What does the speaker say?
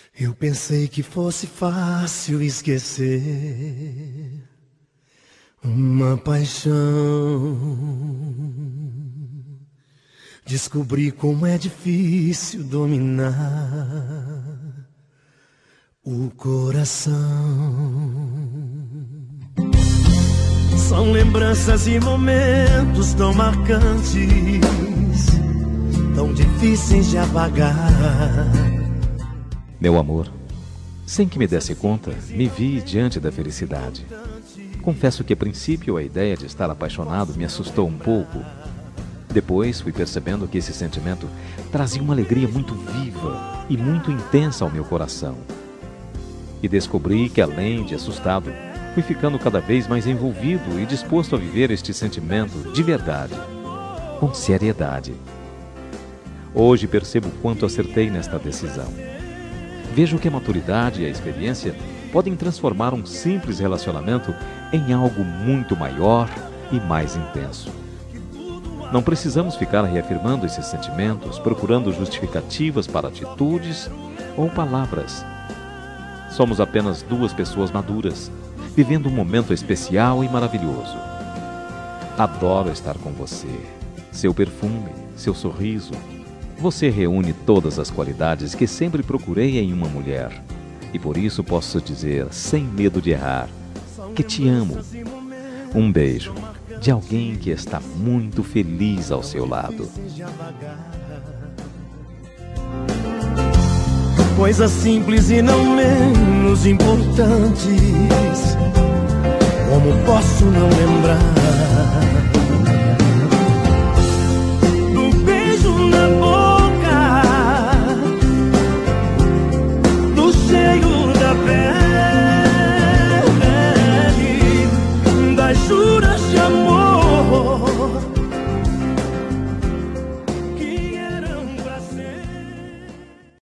Eu pensei que fosse fácil esquecer uma paixão. Descobri como é difícil dominar o coração. São lembranças e momentos tão marcantes, tão difíceis de apagar. Meu amor, sem que me desse conta, me vi diante da felicidade. Confesso que a princípio a ideia de estar apaixonado me assustou um pouco. Depois fui percebendo que esse sentimento trazia uma alegria muito viva e muito intensa ao meu coração. E descobri que, além de assustado, fui ficando cada vez mais envolvido e disposto a viver este sentimento de verdade, com seriedade. Hoje percebo quanto acertei nesta decisão. Vejo que a maturidade e a experiência podem transformar um simples relacionamento em algo muito maior e mais intenso. Não precisamos ficar reafirmando esses sentimentos, procurando justificativas para atitudes ou palavras. Somos apenas duas pessoas maduras, vivendo um momento especial e maravilhoso. Adoro estar com você, seu perfume, seu sorriso. Você reúne todas as qualidades que sempre procurei em uma mulher. E por isso posso dizer, sem medo de errar, que te amo. Um beijo de alguém que está muito feliz ao seu lado. Coisas simples e não menos importantes, como posso não lembrar do beijo na boca